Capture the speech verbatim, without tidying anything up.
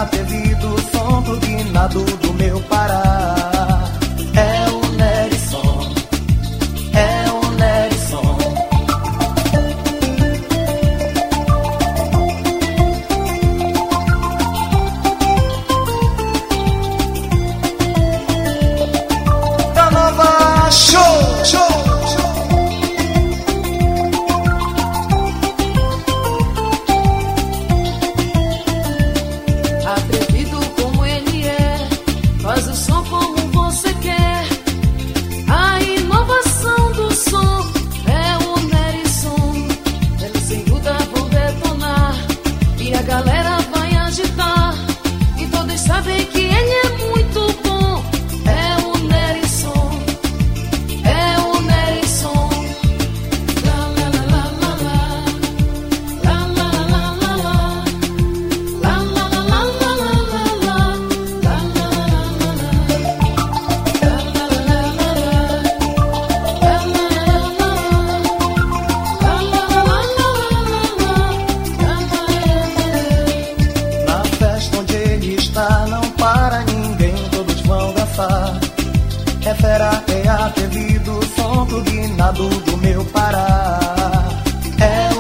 atrevido, som turbinado do meu Pará. É o Nerisson, é o Nerisson. Da Nova Show, show. Atrevido como ele é, faz o som como você quer. A inovação do som é o Nerisson. Eles sem dúvida vão detonar e a galera vai agitar. E todos sabem que ele é muito bom. É o Nerisson, é o Nerisson. La la la la la la, la la la la la la. La la la la la la la la, la la la la la la, la la la la la la, la la la la la, la la la la la la. Na festa onde ele está não para ninguém, todos vão dançar. É fera, é atrevido, som turbinado do meu Pará. É